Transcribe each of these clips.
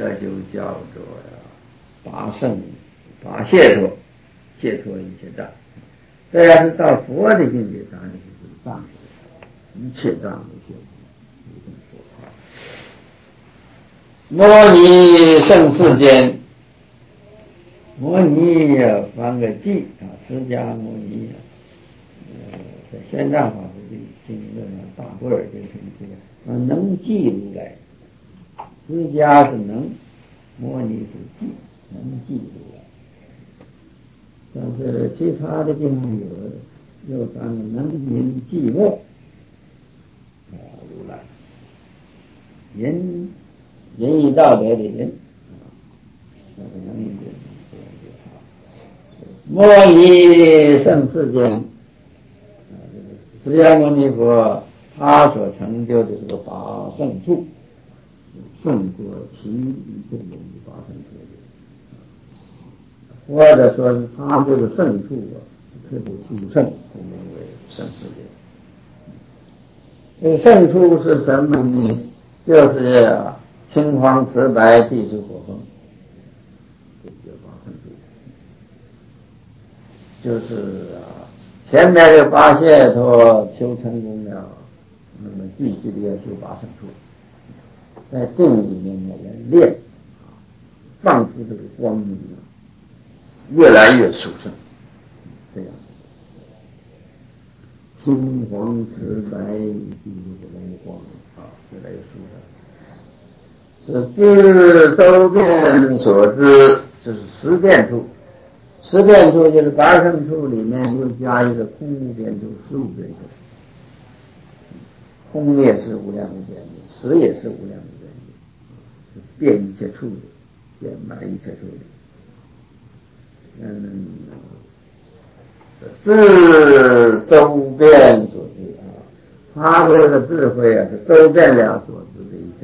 这就叫做拔圣拔解脱，解脱一切障。这要是到佛的境界，当然就是障，一切障都解脱。摩尼圣世间，摩尼翻个记啊，释迦摩尼在玄奘法师经论大般若经上说，能记如来，释迦是能，摩尼是记，能记如来。但是其他的地方有三个能引寂寞如来，引以道德的人能引摩尼圣世间，释迦牟尼佛他所成就的这个八圣处，胜过其余一切人的八圣处，或者说是他这个圣处特别殊胜，名为圣世界。这个圣处是什么呢？就是青黄紫白地水火风，这叫八圣处。就是前面的八解脱修成功了，那么继续的要修八圣处，在定里面呢来练，放出这个光明，越来越殊胜。这样，青黄紫白地水火风越来越殊胜。是知周遍所知，就是十遍处。十遍处就是八圣处里面又加一个空无边处，15遍处。空也是无量无边的，实也是无量无边的，是遍一切处的，遍满一切处的。知周遍所知他这个智慧是周遍了所知的一切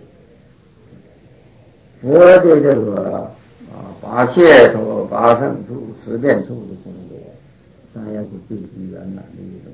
法律。佛的这个八解脱、八圣处、十遍处的功德，当然是最具圆满的一种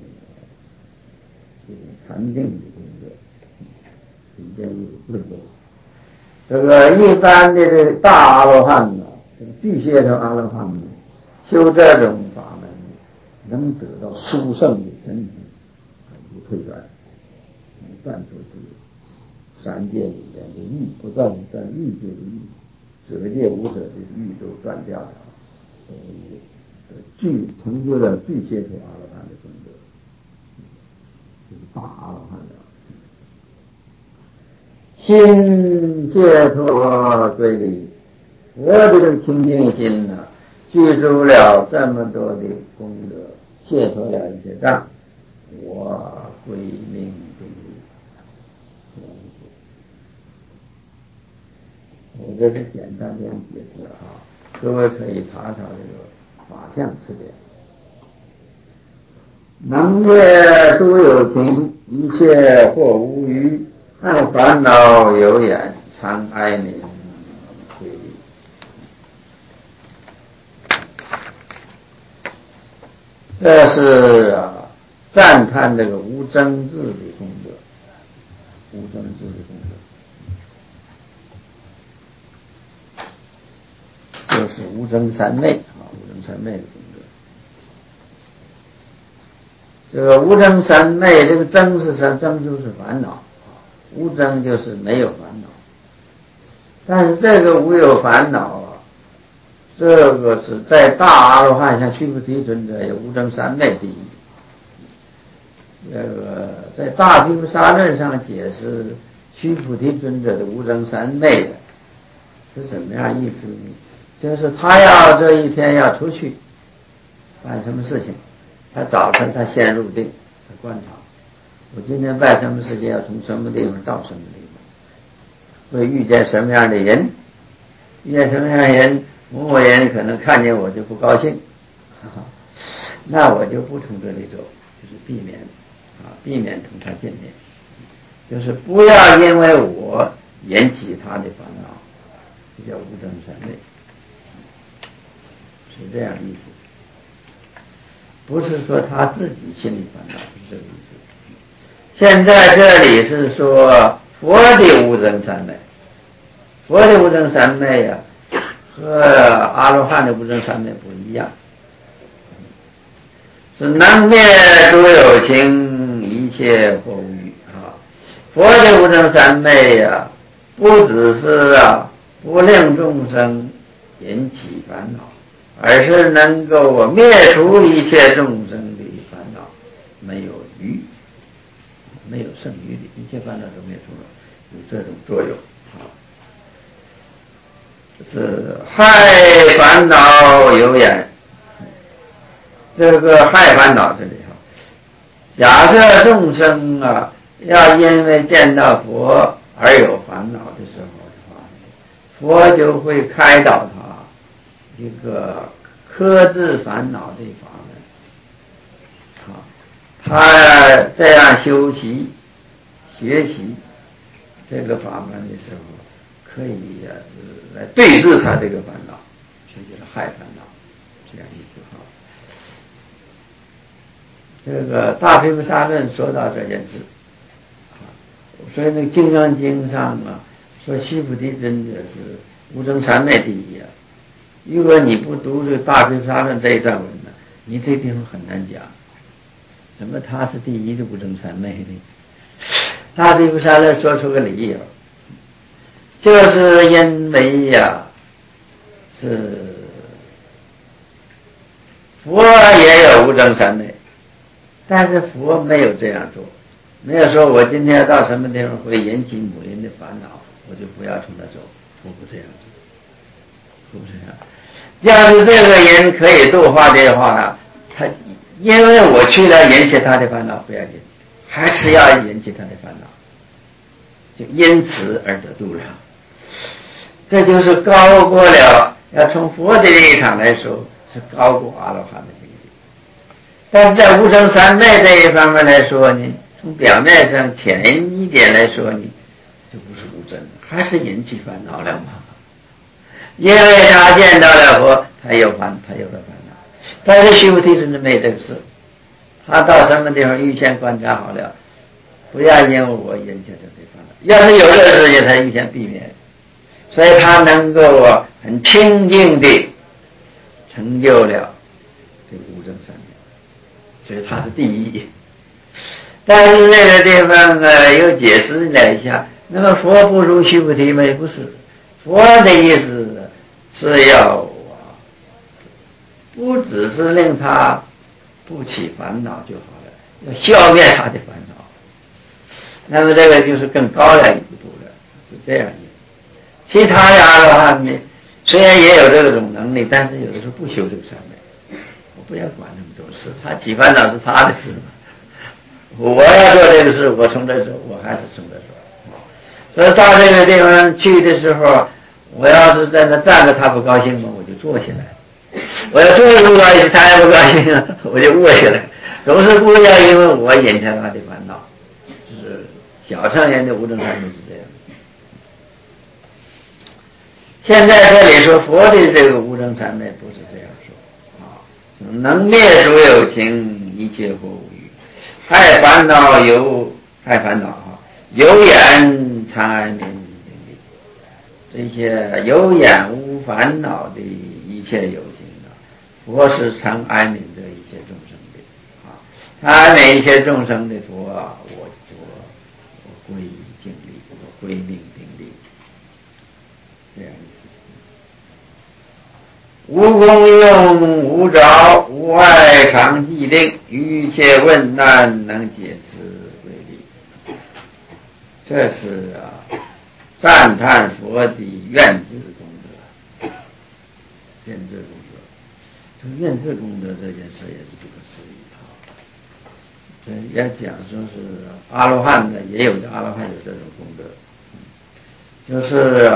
禅定的功德，里边有智慧。这个一般的这个大阿罗汉呢，这个巨解脱阿罗汉呢，修这种法门，能得到殊胜的真理，不退转，断除三界里边的欲，不断在欲界的欲。舍界无舍的欲都断掉了，成就了具解脱阿罗汉的功德，就是大阿罗汉的心解脱对立。佛的这个清净心呢，具足了这么多的功德，解脱了一些障，我归命定力。我这是简单的解释各位可以查查这个法相词典。能越诸有情，一切或无余，和烦恼有眼，常哀悯归离。这是赞叹这个无争执的功德，无争执的功德。就是无争三昧无争三昧的功德。这个无争三昧，这个争是什么？争就是烦恼，无争就是没有烦恼。但是这个无有烦恼这个是在大阿罗汉，像须菩提尊者有无争三昧第一。这个在大毗卢沙论上解释须菩提尊者的无争三昧的是怎么样意思呢？就是他要这一天要出去办什么事情，他早晨他先入定，他观察我今天办什么事情，要从什么地方到什么地方，会遇见什么样的人，遇见什么样的人，某某人可能看见我就不高兴，那我就不从这里走，就是避免同他见面，就是不要因为我引起他的烦恼，这叫无争三昧。是这样意思，不是说他自己心里烦恼，是这个意思。现在这里是说佛的无争三昧， 佛的无争三昧啊，和阿罗汉的无争三昧不一样，是能灭诸有情，一切或无余啊。佛的无争三昧呀，不只是不令众生引起烦恼，而是能够灭除一切众生的烦恼，没有余，没有剩余的，一切烦恼都灭除了，有这种作用啊。是害烦恼有眼，这个害烦恼这里假设众生要因为见到佛而有烦恼的时候的话，佛就会开导他一个克制烦恼的法门。他这样修习学习这个法门的时候，可以来对治他这个烦恼，这就是害烦恼，这样意思哈。这个大毗婆沙论说到这件事，所以那个《金刚经》上说须菩提真的是无争三昧第一啊。如果你不读这个大毗婆沙论这一段文呢，你这地方很难讲，怎么他是第一的无争三昧呢？大毗婆沙论说出个理由，就是因为是佛也有无争三昧，但是佛没有这样做，没有说我今天到什么地方会引起某人的烦恼，我就不要从他走，佛不这样做，佛不这样。要是这个人可以度化的话，他因为我去了引起他的烦恼不要紧，还是要引起他的烦恼，就因此而得度了。这就是高过了，要从佛的立场来说是高过阿罗汉的境界。但是在无争三昧这一方面来说呢，从表面上浅一点来说呢，就不是无争，还是引起烦恼了嘛。因为他见到了佛，他有了烦恼。但是须菩提真的没这个事，他到什么地方预先观察好了，不要因为我引起这个烦恼。要是有这个事情，他预先避免，所以他能够很清净地成就了这个无争三昧，所以他是第一。但是这个地方又解释了一下，那么佛不如须菩提吗？不是，佛的意思是要不只是令他不起烦恼就好了，要消灭他的烦恼。那么这个就是更高了一步了，是这样的。其他的阿罗汉呢，虽然也有这种能力，但是有的时候不修这个三昧，我不要管那么多事，他起烦恼是他的事嘛。我要做这个事，我从这走，我还是从这走。所以到这个地方去的时候，我要是在那站着，他不高兴嘛，我就坐下来。我要坐着不高兴，他也不高兴，我就卧下来。总是不要因为我引起他的烦恼，就是小乘人的无争三昧是这样。现在这里说佛的这个无争三昧不是这样说能灭诸有情，一切或无余。害烦恼有眼常安眠这些有眼无烦恼的一切有情佛是常安眠的一切众生的安眠一切众生的佛我归于净力，我归命定力，这样无功用，无着，无碍，常寂定，于一切问难能解释为力。这是赞叹佛的愿智功德。愿智功德，这愿智功德这件事也是不可思议这也讲说是阿罗汉的，也有的阿罗汉有这种功德，就是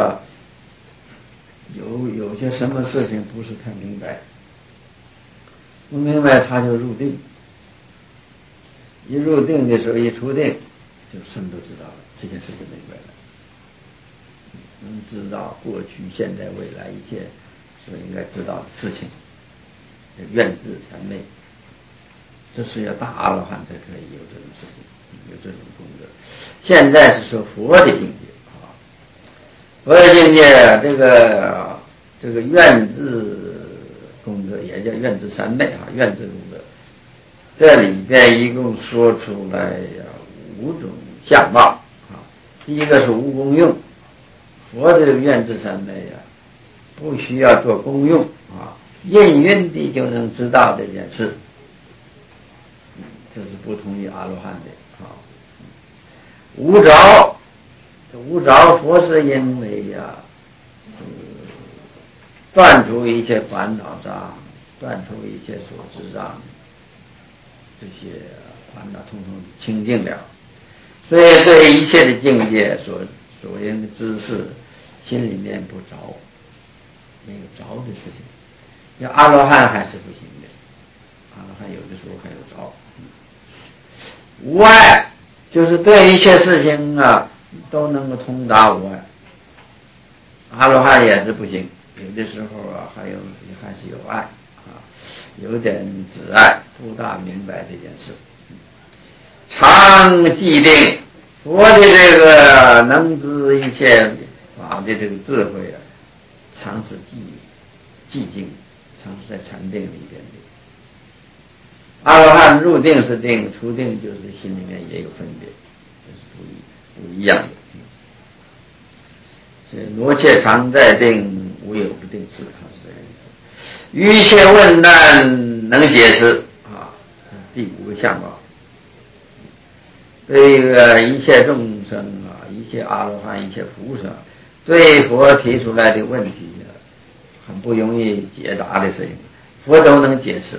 有些什么事情不是太明白，不明白他就入定，一入定的时候一出定就什么都知道了，这件事就明白了，能知道过去现在未来一切所应该知道的事情，愿智三昧，这是要大阿罗汉才可以有这种事情，有这种功德。现在是说佛的境界佛的境界这个愿智功德也叫愿智三昧啊，愿智功德，这里边一共说出来5种相貌啊。第一个是无功用，佛的这个愿智三昧不需要做功用啊，应运的就能知道这件事，这是不同于阿罗汉的啊。无着，无着佛是因为断除一切烦恼障，断除一切所知障，这些烦恼统统清净了，所以对一切的境界所应的知识，心里面不着，没有着的事情。要阿罗汉还是不行的，阿罗汉有的时候还有着。无碍就是对一切事情都能够通达无碍，阿罗汉也是不行，有的时候还是有爱有点执爱，不大明白这件事。常寂定，佛的这个能知一切法的这个智慧常是寂静，常是在禅定里边的。阿罗汉入定是定，出定就是心里面也有分别，这是不一样的。罗切常在定，无有不定事，是这样意思。于一切问难能解释第5个相貌。对一切众生一切阿罗汉，一切菩萨，对佛提出来的问题很不容易解答的事情，佛都能解释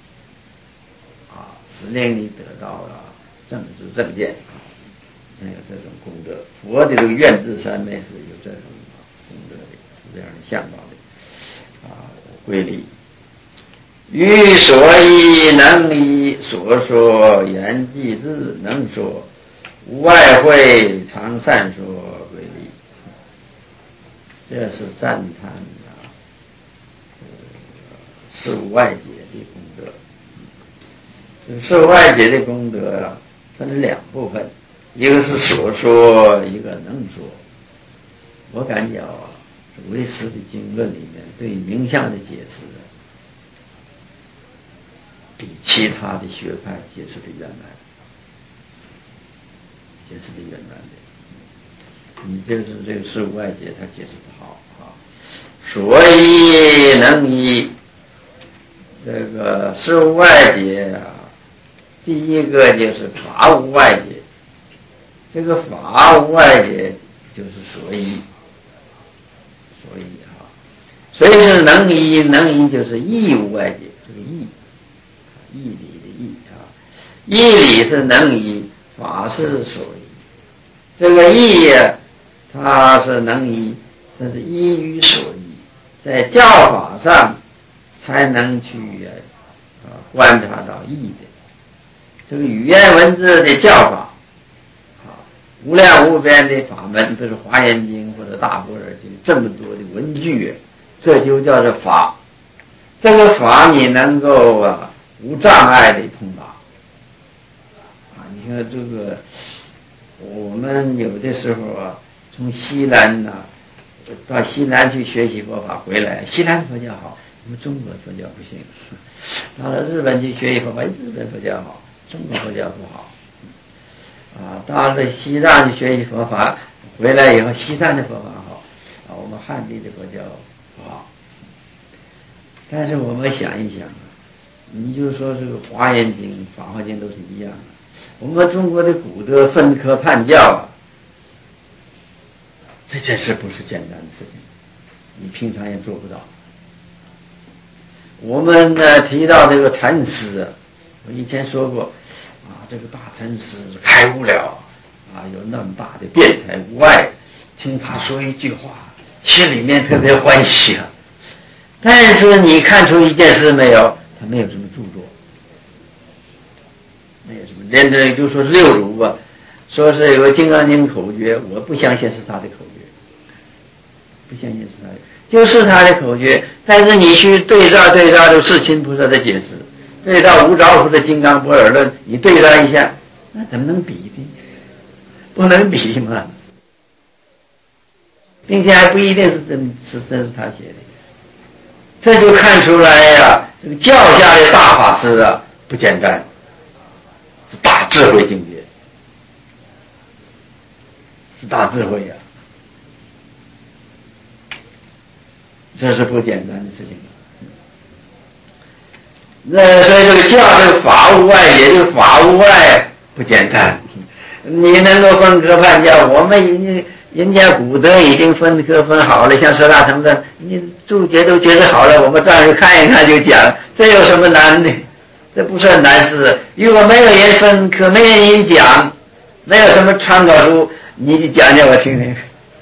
使令你得到了正知正见有这种功德。佛的这个愿智三昧是有这种功德的，是这样的相貌的规律。于所依能依，所说言即智能说，无外会常善说规律。这是赞叹事无外解的功德。事无外解的功德分2部分，一个是所说，一个能说。我感觉唯识的经论里面对名相的解释比其他的学派解释的圆满，你就是这个事无外解他解释不好所以能依这个事无外解第一个就是法无外解，这个法无外解就是所依，所以是能依，能依就是义无外解，这个义理的义义理是能依，法是所依。这个义它是能依，它是依于所依，在教法上才能去观察到义的。这个语言文字的教法无量无边的法门，比如华严经或者大般若经，这么多的文句这就叫做法。这个法你能够无障碍的通达你看这个我们有的时候从西南到西南去学习佛法回来，西南佛教好，我们中国佛教不行；到了日本去学习佛法，日本佛教好，中国佛教不好到了西藏去学习佛法回来以后，西藏的佛法好我们汉地的佛教不好。但是我们想一想你就说这个华严经、法华经都是一样的。我们中国的古德分科判教这件事不是简单的事情，你平常也做不到。我们提到这个禅师我以前说过这个大禅师开悟了有那么大的辩才无碍，听他说一句话心里面特别欢喜但是你看出一件事没有，他没有什么著作，没有什么，连着就说是6祖说是有个金刚经口诀，我不相信是他的口诀，不相信是他的，就是他的口诀。但是你去对照这世亲菩萨的解释，对照无着佛的金刚般若论，你对照一下，那怎么能比呢？不能比嘛。 并且还不一定是他写的。这就看出来呀，这个教家的大法师啊不简单，是大智慧境界，是大智慧呀，这是不简单的事情。那所以这个教这个法无外也这个法无外不简单。你能够分科判教，我们人家古德已经分科分好了，像《十大成论》，你注解都解释好了，我们照样看一看就讲，这有什么难的？这不算难事。如果没有人分科，没有人讲，没有什么参考书，你讲讲我听听，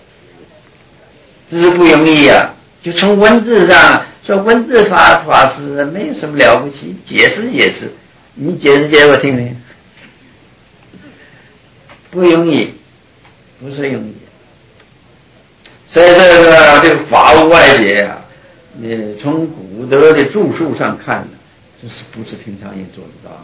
这是不容易啊。就从文字上说，文字法师没有什么了不起，解释解释，你解释我听听，不容易，不是容易。所以这个法无外解啊，你从古德的著述上看呢，这是不是平常人做得到的？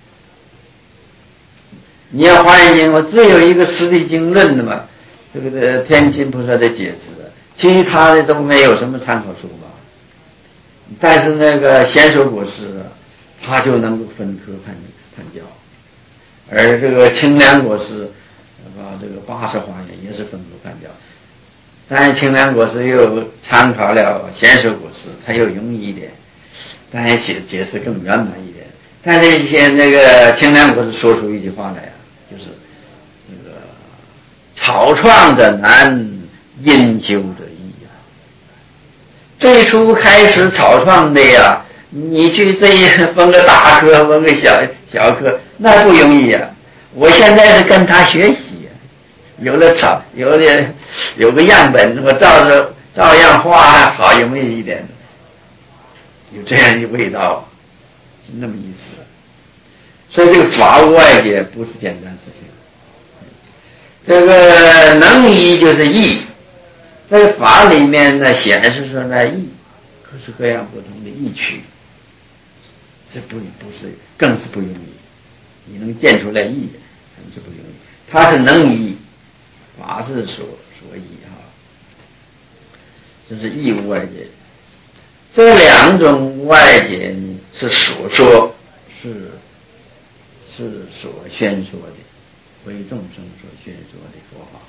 你要换言，我只有一个《实地经论》的嘛，这个天亲菩萨的解释，其他的都没有什么参考书吧。但是那个贤首果师他就能够分科判教，而这个清凉果师这个80华严也是分科判教。但是清凉果师又参考了贤首果师，它又容易一点，但是解释更圆满一点。但是一些那个清凉果师说出一句话来啊，就是那个草创者难，因修者易啊。最初开始草创的呀，你去这一分个大科分个小科，那不容易啊。我现在是跟他学习，有个样本，我照样画好，有没有一点？有这样一味道，是那么意思。所以这个法无外解不是简单事情。这个能移就是义，在法里面呢显示出来义，各式各样不同的义趣，这不是更是不容易。你能见出来义，更是不容易。它是能移，法是所依哈，这是义无外解。这两种外解是所说，是所宣说的，为众生所宣说的佛法。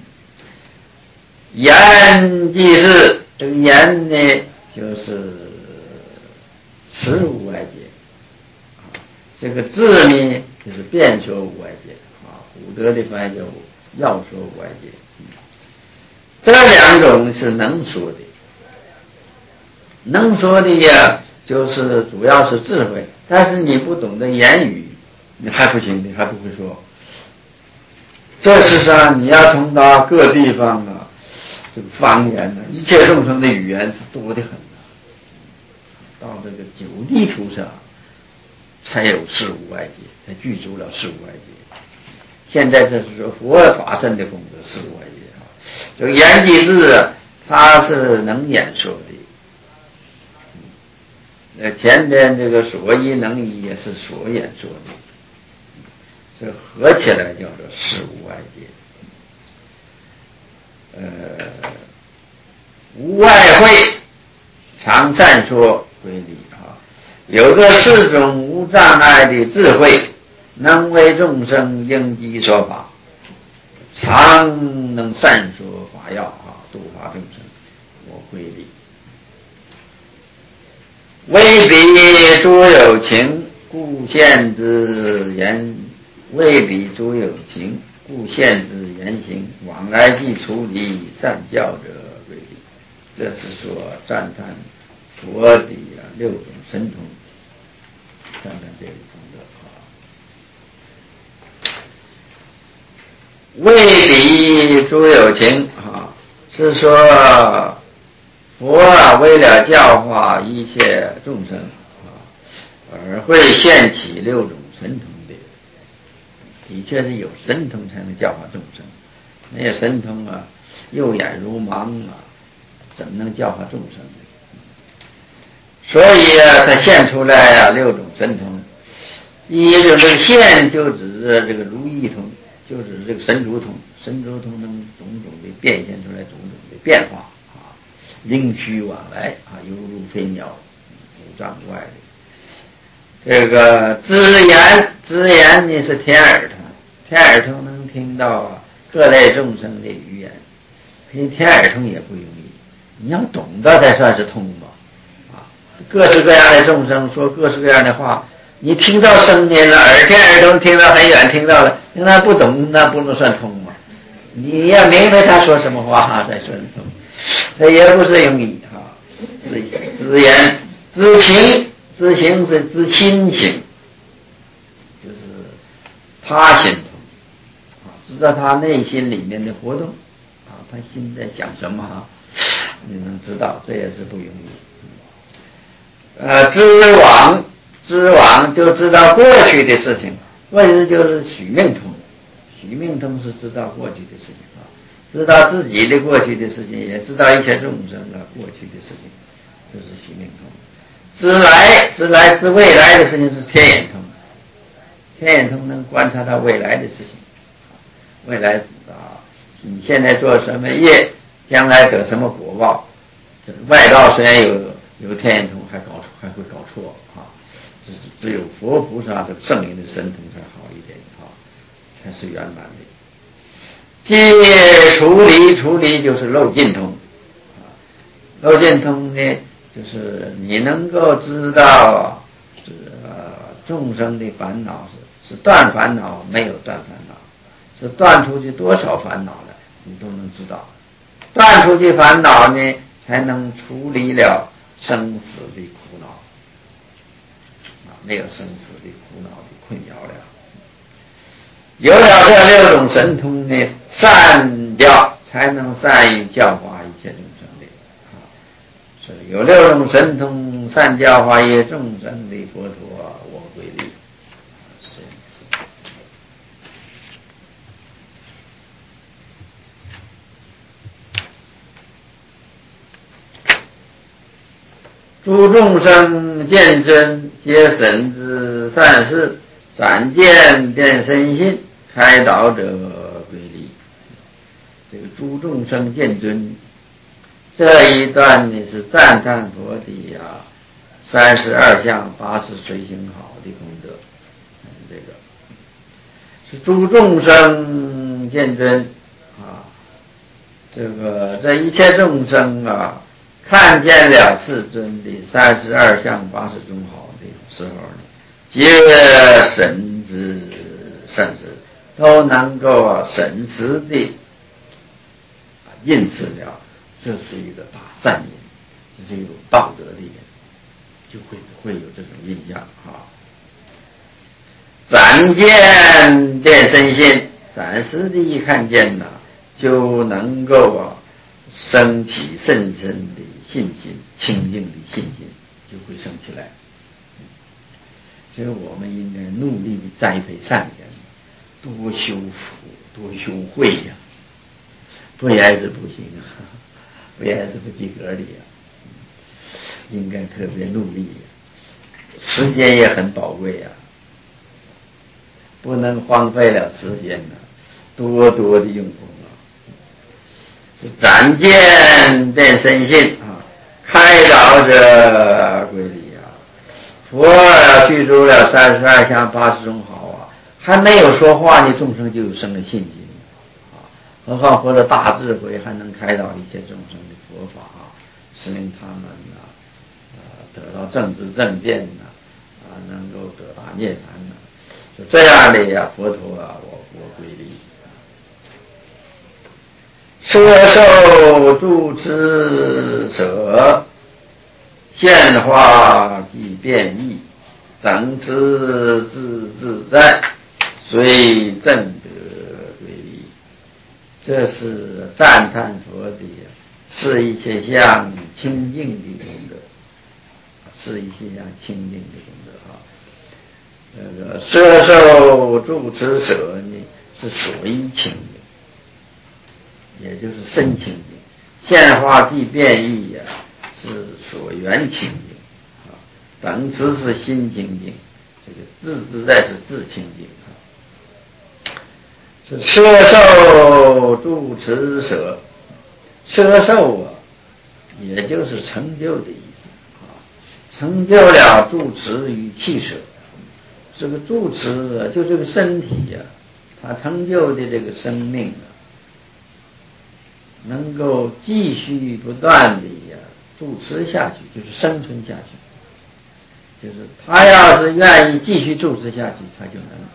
言即是这个言呢，就是实无外解啊。这个字呢，就是辩说无外解啊。古德的翻译叫要说无外解。这两种是能说的，能说的呀，就是主要是智慧，但是你不懂得言语，你还不行，你还不会说。这世上你要从到各地方啊，这个方言呢，一切众生的语言是多得很到这个九地图上，才有事无外解，才具足了事无外解。现在这是说佛法身的功德，事无外解啊。这个言即字，它是能演说的。前边这个所依能依也是所演说的，这合起来叫做事无外解。无外会，常善说归理啊。有个四种无障碍的智慧，能为众生应机说法，常能善说法要啊，度化众生，我归理。为彼诸有情，故现之言；为彼诸有情，故现之言行。往来即处理善教者归理。这是说赞叹佛的六种神通，赞叹这个功德啊。为彼诸有情啊，是说佛为了教化一切众生啊，而会现起六种神通的。的确是有神通才能教化众生，没有神通啊，右眼如盲啊，怎能教化众生呢？所以啊，他现出来啊六种神通。一就是这个现，就指这个如意通，就指这个神足通， 神州通能种种的变现出来种种的变化啊，灵虚往来啊，犹如飞鸟五丈外的。这个知言呢是天耳通，天耳通能听到各类众生的语言，听天耳通也不容易，你要懂得才算是通嘛。啊，各式各样的众生说各式各样的话，你听到声音了，天耳通听到很远听到了，那不懂那不能算通嘛。你要明白他说什么话才算通，这也不是容易哈。知言知情。知行是知心行，就是他心通啊，知道他内心里面的活动啊，他心在想什么啊，你能知道，这也是不容易。知往就知道过去的事情，过去就是许命通，许命通是知道过去的事情啊，知道自己的过去的事情，也知道一切众生过去的事情，这是许命通。知未来的事情是天眼通，天眼通能观察到未来的事情，未来啊，你现在做什么业，将来得什么果报，外道虽然有天眼通，还会搞错啊，只有佛菩萨的圣人的神通才好一点啊，才是圆满的。即处理就是漏尽通啊，漏尽通呢，就是你能够知道众生的烦恼是断烦恼没有断烦恼，是断出去多少烦恼来，你都能知道。断出去烦恼呢，才能处理了生死的苦恼啊，没有生死的苦恼的困扰了。有了这6种神通呢，善教才能善于教化一切众生的啊。所以有6种神通，善教化一切众生的佛陀，我归礼。诸众生见真，皆神之善事，展见变身心，开导者归礼。这个诸众生见真这一段呢，是赞叹佛的32相80随行好的功德。这个是诸众生见真啊，这一切众生啊，看见了世尊的32相80种好的时候呢，皆神之善事，都能够审时的认识了，这是一个大善人，这是一种道德的人，就会有这种印象啊。展见变身心，暂时的一看见呢，就能够升起深深的信心，清净的信心就会升起来。所以我们应该努力的栽培善人，多修福，多修慧呀，不然是不行啊，不然是不及格的呀。应该特别努力呀，时间也很宝贵呀，不能荒废了时间呢，多多的用功啊。是展见变身心啊，开导者归礼啊。佛具足了32相80种好啊，还没有说话呢，众生就有生了信心啊。何况佛的大智慧还能开导一切众生的佛法啊，使令他们得到正知正见能够得大涅槃就这样的呀，佛陀我归礼。摄受住持者，现化即变异，等之自在，虽正得归礼。这是赞叹佛的是一切相清净的功德，是一切相清净的功德啊。这个摄受住持者呢，是所依清净，也就是身清净；现化即变异呀，是所缘清净啊。等持是心清净，这个自在是自清净啊。 是摄受住持舍，摄受啊，也就是成就的意思啊，成就了住持与气舍。这个住持就这个身体呀、它成就的这个生命啊，能够继续不断的住持下去，就是生存下去。就是他要是愿意继续住持下去，他就能。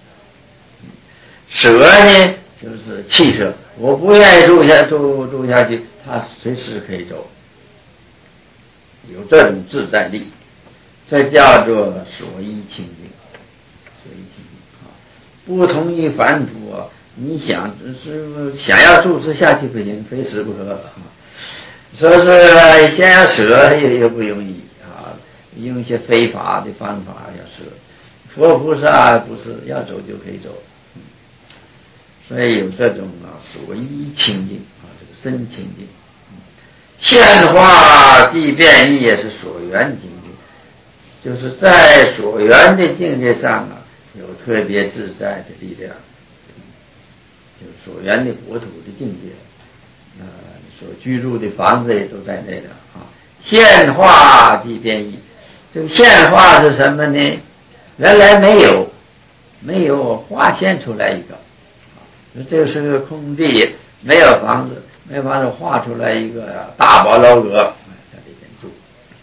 舍呢，就是气舍，我不愿意住下去，他随时可以走，有这种自在力，这叫做所依清净。所依清净啊，不同于凡夫啊，你想要住持下去不行，非死不可啊。说是先要舍也不容易啊，用一些非法的方法要舍。佛菩萨不是要走就可以走。所以有这种所依清净啊，这个身清净。现化即变异也是所缘境界，就是在所缘的境界上啊，有特别自在的力量，就是所缘的国土的境界，所居住的房子也都在内了啊。现化即变异，这个现化是什么呢？原来没有化现出来一个。这是个空地，没有房子，画出来一个大宝楼阁，在里面住，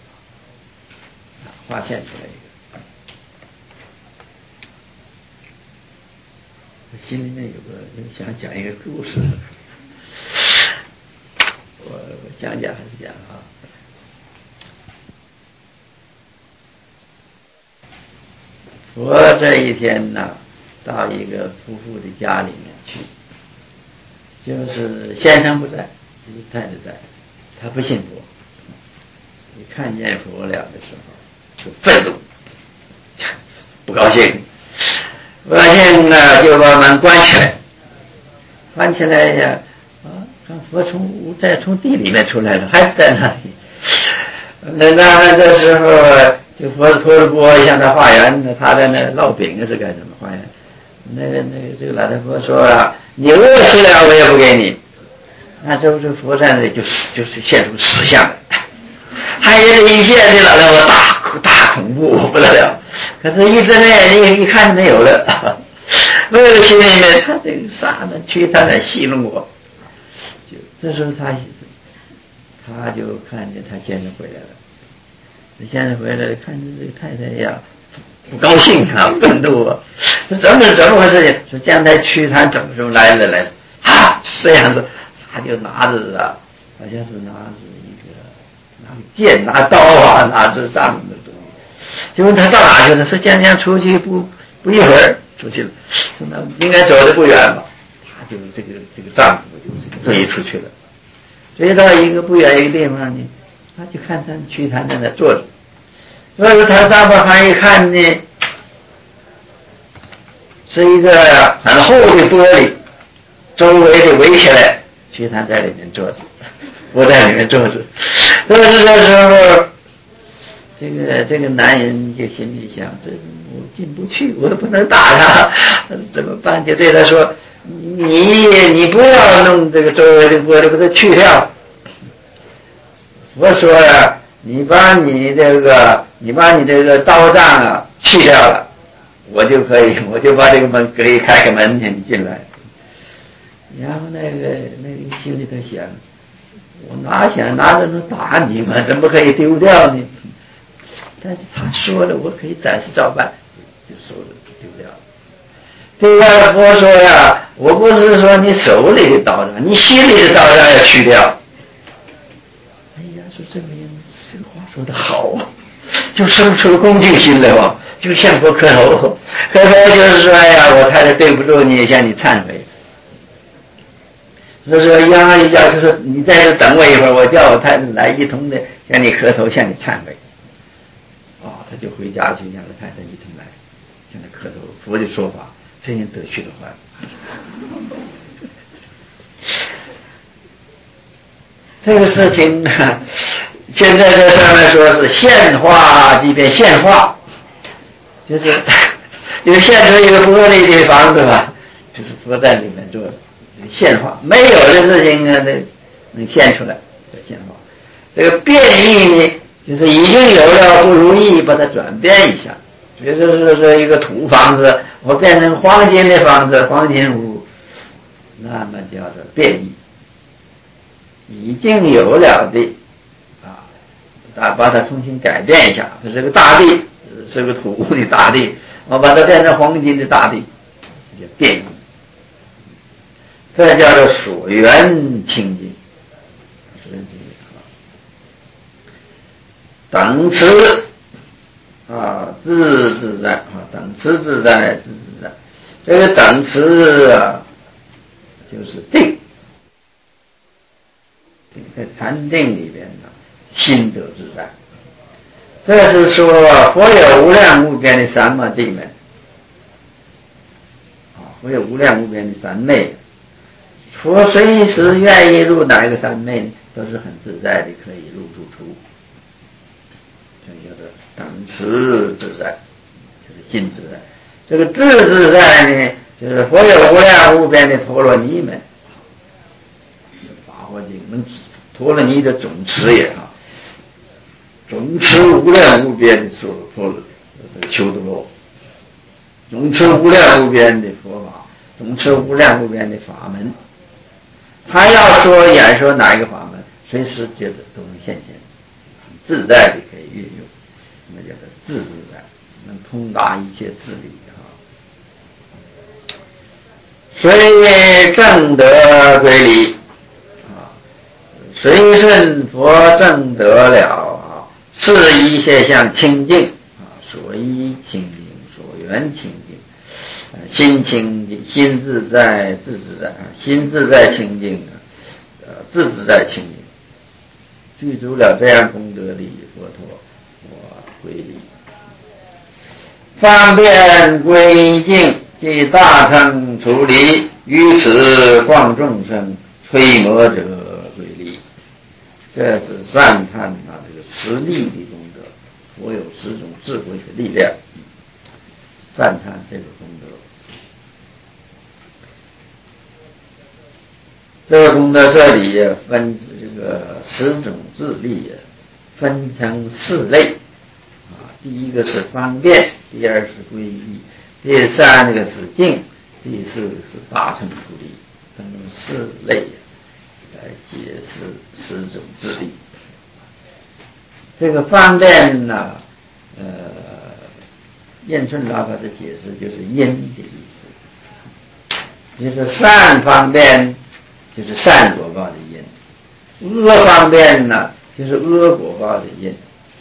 画现出来一个。我心里面有想讲一个故事，我讲还是讲啊。我这一天呢，到一个夫妇的家里面去，就是先生不在，太太在，他不信佛，一看见佛了的时候就愤怒，不高兴呢，就把门关起来呀，看佛从地里面出来了，还是在那里。那这时候就佛托着钵向他化缘，他在那烙饼是干什么化缘？这个老太婆说啊，你饿死了我也不给你。那这佛在那里就是现出死相来，他一现这老太婆大恐怖不得了。可是一睁眼睛一看没有了，那个心里面他这个啥呢？他在戏弄我。这时候他就看见他先生回来了，先生回来看着这个太太呀，不高兴啊，愤怒啊，说怎么回事情？说将来屈贪怎么时候来了啊？这样子，他就拿着好像是拿着剑、拿刀啊，拿着杖的东西。就问他到哪去了？是将出去不一会儿出去了，说那应该走得不远吧？他就这个丈夫就追出去了，追到一个不远一个地方呢，他就看他屈贪在那坐着。所以他丈夫还一看呢，是一个很厚的玻璃，周围的围起来，屈贪在里面坐着，我在里面坐着。这时候，这个男人就心里想：这我进不去，我不能打他，怎么办？就对他说：“你不要弄这个周围的玻璃，把它去掉。”我说呀，你把你这个刀杖啊去掉了，我就把这个门可以开个门，你进来。然后那个心里头想，我哪想拿着能打你嘛，怎么可以丢掉呢？但是他说了，我可以暂时照办，就收了，丢掉了。对呀，佛说呀，我不是说你手里的刀杖，你心里的刀杖要去掉。哎呀，说这个人这个话说得好啊，就生出恭敬心来吧，就向佛磕头，就是说呀，我太太对不住你，向你忏悔。所以说一叫就说你在这等我一会儿，我叫我太太来一同的向你磕头，向你忏悔。他就回家去，让他太太一同来向他磕头。佛的说法，这样得去的话，这个事情呢，现在在上面说是现化即变现化，就是现出一个玻璃的房子吧， 就是佛在里面做现化，没有的事情呢，能现出来的现化。这个变异呢，就是已经有了不如意，把它转变一下。比如说一个土房子，我变成黄金的房子，黄金屋，那么叫做变异。已经有了的把它重新改变一下，这是个大地，是个土的大地，我把它变成黄金的大地，叫变异。这叫做所缘清净，等持自在等持自在自在。这个等持就是定，在禅定里边呢，心得自在。这是说佛有无量无边的三摩地门佛有无量无边的三昧。佛随时愿意入哪一个三昧，都是很自在的，可以入出。这叫做等持自在，就是心自在。这个自在呢，就是佛有无量无边的陀罗尼门。法华经能陀罗尼的总持也总持无量无边的修多罗，总持无量无边的佛法，总持无量无边的法门。他要说演说哪一个法门，随时觉得都能现前，很自在的可以运用，那叫做自在，能通达一切事理随正得归离随顺佛正得了是一切相清净所依清净，所缘清净，心清净，心自在，自在，心自在清净，自在清净，具足了这样功德力，佛陀我归离，方便归净，即大乘除离，于此广众生，摧魔者归离。这是赞叹这个实力的功德，佛有10种智慧的力量，赞叹这个功德。这个功德这里分这个10种智力分成4类第一个是方便，第二是归依，第三个是净，第四个是大乘出离，分成4类来解释10种智力。这个方便呢，印顺老法的解释就是因的意思，比如说善方便就是善果报的因，恶方面呢就是恶果报的因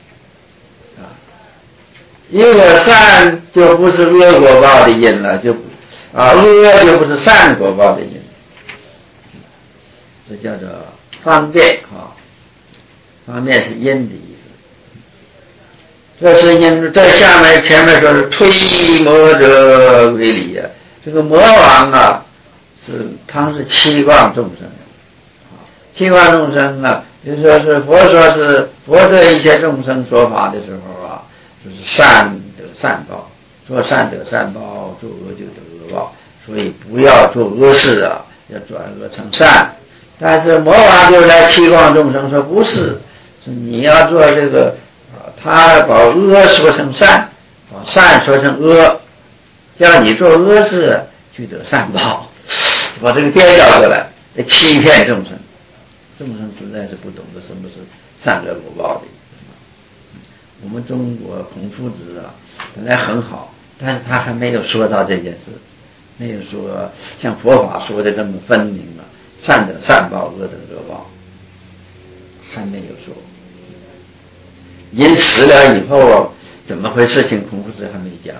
一个善就不是恶果报的因了，就恶就不是善果报的因，这叫做方便方便是因的意思。这是因，这下面前面说是摧魔者为理这个魔王他是7光众生7光众生就是说是佛说是佛对一切众生说法的时候就是善得善报，做善得善报，做恶就得恶报，所以不要做恶事要转恶成善。但是魔王就来7光众生说不是你要做这个他把恶说成善，把善说成恶，叫你做恶事去得善报，把这个颠倒过来，欺骗众生。众生实在是不懂得什么是善恶果报的。我们中国孔夫子本来很好，但是他还没有说到这件事，没有说像佛法说的这么分明善得善报，恶得恶报，还没有说。人死了以后怎么回事情，孔夫子还没讲，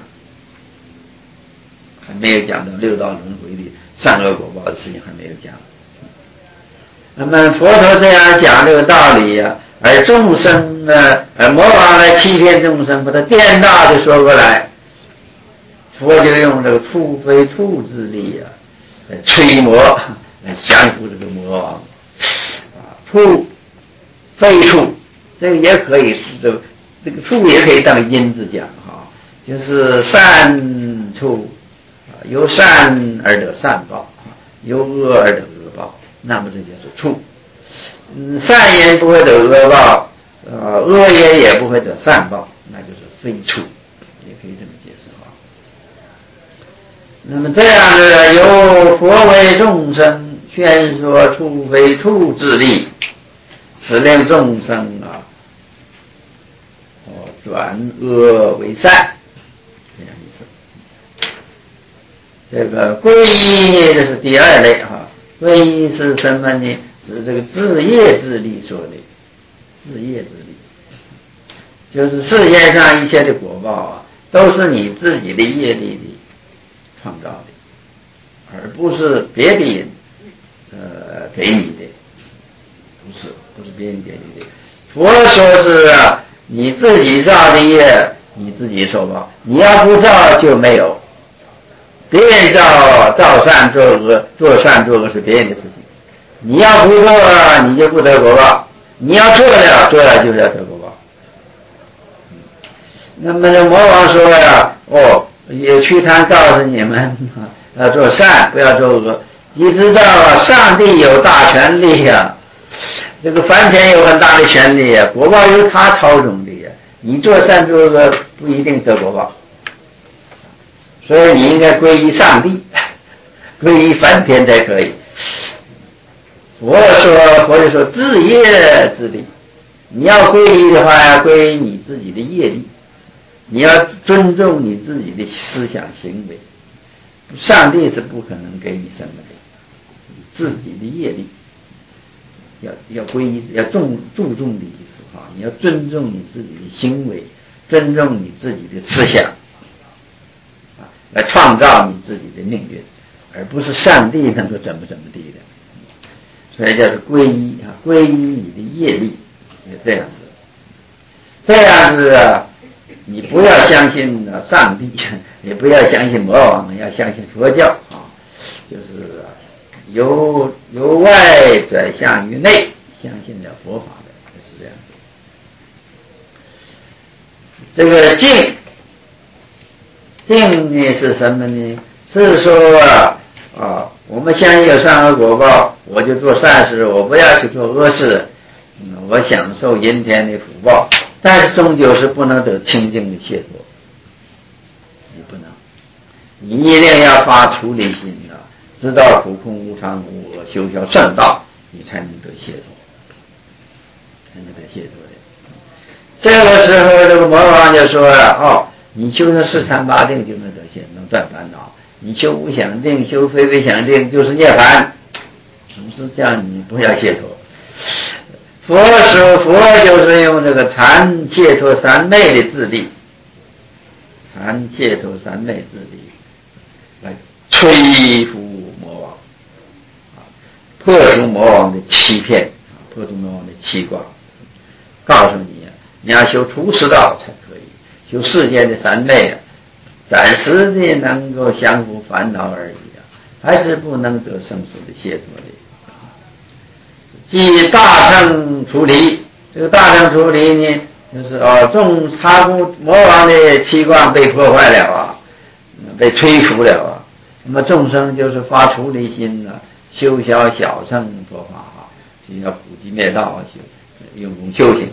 还没有讲到6道轮回的善恶果报的事情，还没有讲。那么佛陀这样讲这个道理而众生魔王来欺骗众生，把它颠倒的说过来，佛就用这个处非处之力来摧魔，来降服这个魔王处非处，这个也可以是这个处也可以当因字讲就是善处由善而得善报，由恶而得恶报，那么这就是处。善言不会得恶报，恶言也不会得善报，那就是非处，也可以这么解释哈。那么这样的由佛为众生宣说处非处之理，使令众生转恶为善，这样意思。这个皈依这是第二类哈，皈依是什么呢？是这个自业自力说的，自业自力，就是世界上一切的果报都是你自己的业力的创造的，而不是别的人给你的，不是别人给你的。佛说是你自己造的业，你自己受报，你要不造就没有。别人造善做恶，做善做恶是别人的事情，你要不做你就不得果报，你要做了就是要得果报。那么这魔王说也屈贪告诉你们要做善不要做恶，你知道上帝有大权力这个梵天有很大的权力果报由他操纵的你做善做恶不一定得果报，所以你应该皈依上帝，皈依梵天才可以。佛就说自业自力，你要皈依的话要归你自己的业力，你要尊重你自己的思想行为，上帝是不可能给你什么的，自己的业力要皈依，要注重的意思你要尊重你自己的行为，尊重你自己的思想来创造你自己的命运，而不是上帝能够怎么地的。所以叫做皈依皈依你的业力，这样子。这样子你不要相信上帝，也不要相信魔王，要相信佛教就是由外转向于内，相信了佛法的，就是这样子。这个净呢是什么呢？是说我们相信有善恶果报，我就做善事，我不要去做恶事，我享受阴天的福报，但是终究是不能得清净的解脱，你不能，你一定要发出离心知道苦空无常无我，修效圣道，你才能得解脱，才能得解脱的。这个时候这个魔王就说你修成四禅八定就能得解，能断烦恼，你修无想定，修非非想定就是涅槃，总是这样，你不要解脱。佛就是用这个禅解脱三昧的智力，禅解脱三昧智力来摧伏魔王破除魔王的欺骗，破除魔王的欺挂，告诉你要修出世道才可以，修世间的三昧暂时的能够降服烦恼而已还是不能得生死的解脱的。即大乘出离，这个大乘出离呢，就是擦不魔王的器官被破坏了被摧除了那么众生就是发出离心修小小乘佛法就要苦集灭道用功修行。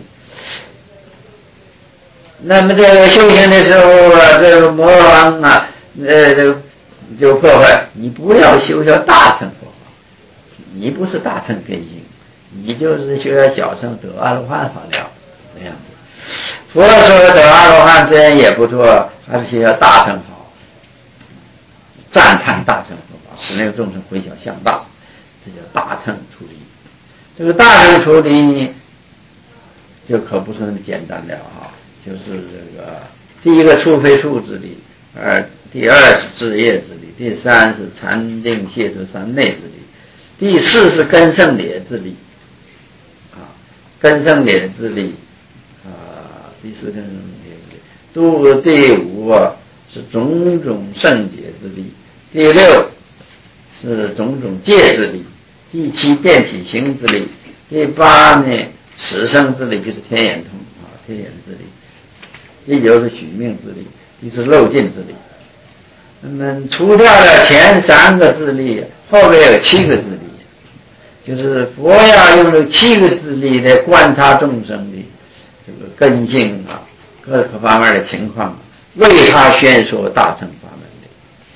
那么这个修行的时候这个魔王这个就破坏，你不要修大乘佛法，你不是大乘根性，你就是修小乘得阿罗汉好了，这样子。佛说得阿罗汉虽然也不错，还是修大乘好，赞叹大乘佛法，使那个众生回向向大，这叫大乘出离。这个大乘出离呢，就可不是那么简单了就是这个第一个处非处之理，第二是智业之理，第三是禅定解脱三昧之理，第四是根胜劣之理根胜劣之理第四根胜劣之理，第五是种种圣解之理，第六是种种戒之理，第七变体行之理，第八呢实生之理，就是天眼通天眼之理，第九是许命之理，第十漏尽之理那么除掉了前3个自力，后面有7个自力，就是佛要用这7个自力来观察众生的这个根性啊，各个方面的情况，为他宣说大乘法门的。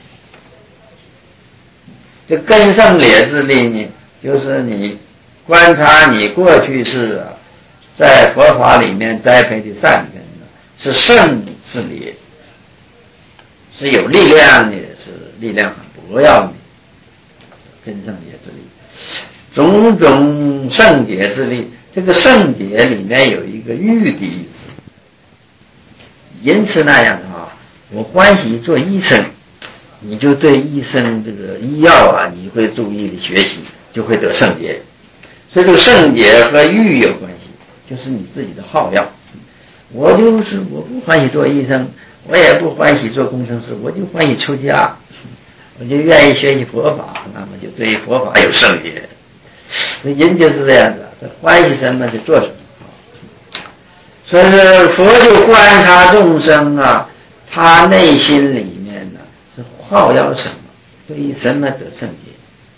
这根胜劣自力呢，就是你观察你过去是在佛法里面栽培的善根，是胜是劣，是有力量的，是力量很薄弱的，根胜劣之力。种种胜解之力，这个胜解里面有一个欲的意思，因此那样的话，我欢喜做医生，你就对医生这个医药啊，你会注意的学习，就会得胜解。所以这个胜解和欲有关系，就是你自己的好要。我不欢喜做医生，我也不欢喜做工程师，我就欢喜出家，我就愿意学习佛法，那么就对佛法有胜解。所以人就是这样子，他欢喜什么就做什么。所以说佛就观察众生啊，他内心里面呢是好要什么，对于什么得胜解，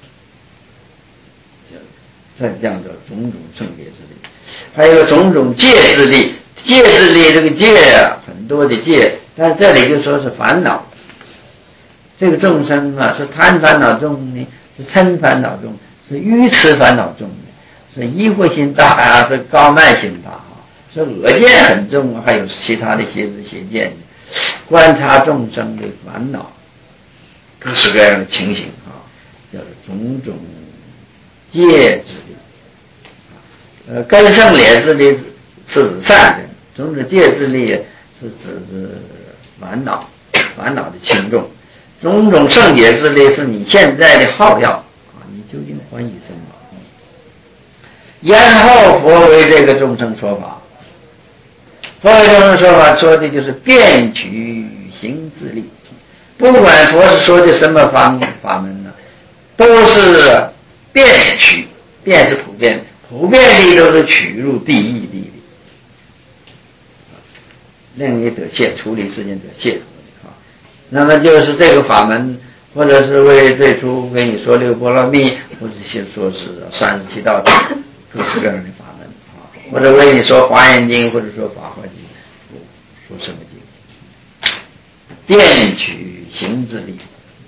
这样的种种胜解之力，还有种种戒之力。戒之力，这个戒啊，很多的戒，但是这里就说是烦恼。这个众生啊，是贪烦恼重呢，是嗔烦恼重，是愚痴烦恼重的，是疑惑心大啊，是高慢心大啊，是恶见很重啊，还有其他的邪知邪见。观察众生的烦恼，各式各样的情形啊，叫做种种戒之力。根胜劣之力是指善的，种种戒之力是指烦恼的轻重。种种胜解之力是你现在的好要啊，你究竟欢喜什么？然后佛为这个众生说法，佛为众生说法说的就是遍取行自力。不管佛是说的什么法门呢，都是遍取，遍是普遍，普遍力都是取入第一力的，令你得解，处理世间得解脱的啊。那么就是这个法门，或者是为最初为你说六波罗蜜，或者是说是37道各式各样的法门啊，或者为你说华严经，或者说法华经，说什么经？遍取行自力，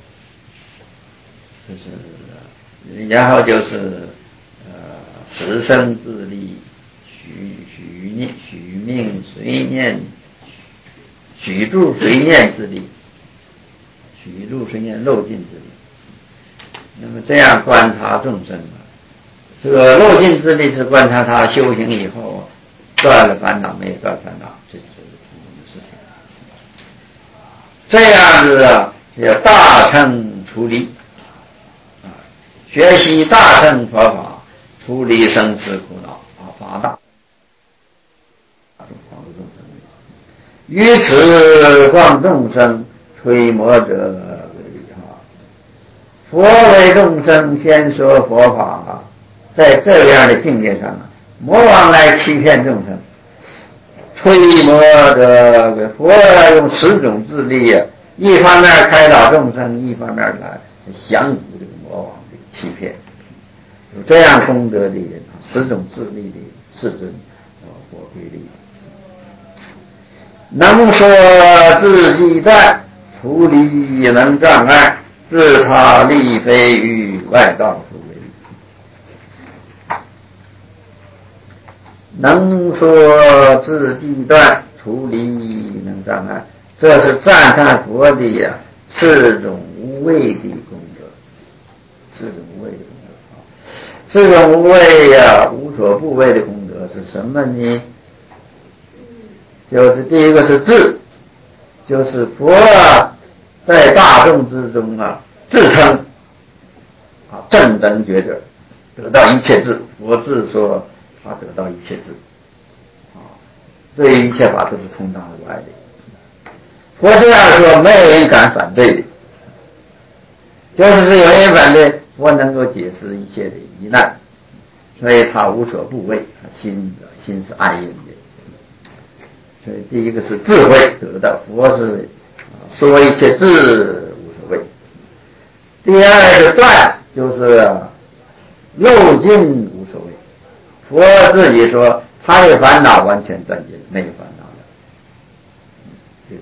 就是然后就是实生自力，许命随念，许住随念自力，许住随念漏尽自力。那么这样观察众生啊，这个漏尽自力是观察他修行以后断了烦恼没有断烦恼，这就是事情。这样子啊，叫大乘出离啊，学习大乘佛法，出离生死苦恼啊，发大广度众生，于此广众生，推魔者为啊，佛为众生宣说佛法，在这样的境界上，魔王来欺骗众生。推魔者，佛要用10种自力啊，一方面开导众生，一方面来降服这个魔王的欺骗。有这样功德的人，10种自力的世尊佛规力，能说自己断，除离能障碍，自他立非于外道所为。能说自己断，除离能障碍，这是赞叹佛的呀4种无畏的功德，4种无畏的功德。4种无畏呀，无所不畏的功德是什么呢？就是第一个是智，就是佛在大众之中啊，自称啊正等觉者，得到一切智。佛自说他得到一切智啊，对于一切法都是通达无碍的。佛这样说，没有人敢反对的。就是有人反对，佛能够解释一切的疑难，所以他无所不畏，心是安隐的。所以第一个是智慧得到，佛是说一切智无第二个断就是漏尽无所谓。佛自己说他的烦恼完全断尽，没有烦恼了。这个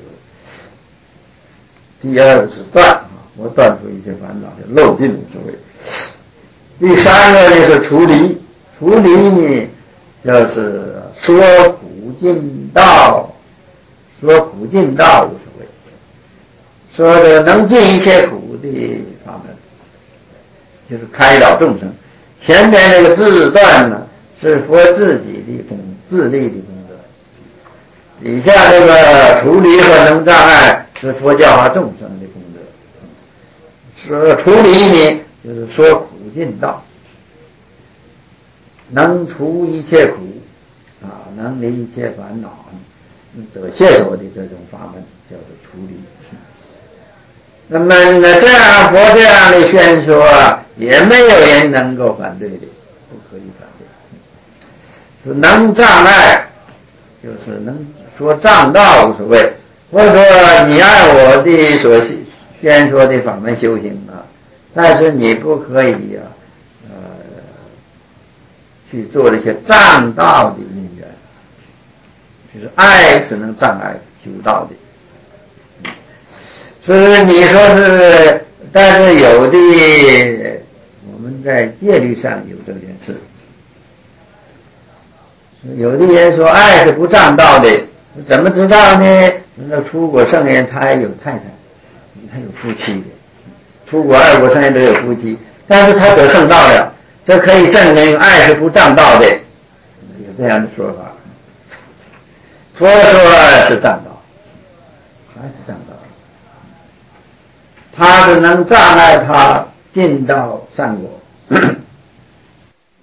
第二个是断啊，我断除一切烦恼，就漏尽无所谓。第三个就是除离，除离呢就是说苦尽道，说苦尽道无所谓，说的能尽一切苦的法门，就是开导众生。前面那个自断呢，是佛自己的自力的功德，底下这个除离和能障碍是佛教化众生的功德。说除离呢，就是说苦尽道，能除一切苦啊，能离一切烦恼，得解脱的这种法门叫做除离。那么这样佛这样的宣说也没有人能够反对的，不可以反对。是能障碍，就是能说障道无所谓，或者说你按我的所宣说的法门修行啊，但是你不可以去做那些障道的因缘，就是爱是能障碍修道的。所以你说是，但是有的我们在戒律上有这件事，有的人说爱是不障道的，怎么知道呢？那出国圣人他还有太太，他有夫妻的，出国二国圣人都有夫妻，但是他得圣道了，这可以证明爱是不障道的，有这样的说法。佛说是障道，还是障道，他是能障碍他进到善果。